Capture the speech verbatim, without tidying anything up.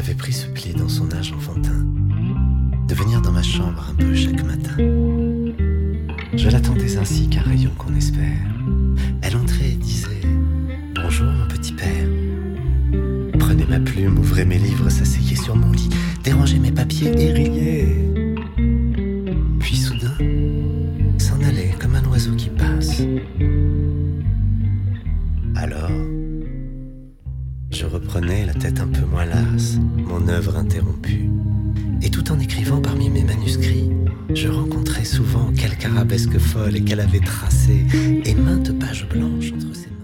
avait pris ce pli dans son âge enfantin, de venir dans ma chambre un peu chaque matin. Je l'attendais ainsi qu'un rayon qu'on espère. Elle entrait et disait « Bonjour mon petit père ». Prenait ma plume, ouvrait mes livres, s'asseyait sur mon lit, dérangeait mes papiers et riait. Puis soudain, s'en allait comme un oiseau qui passe. Alors, je reprenais la tête un peu moins lasse, mon œuvre interrompue. Et tout en écrivant parmi mes manuscrits, je rencontrais souvent quelque arabesque folle qu'elle avait tracée et maintes pages blanches entre ses mains.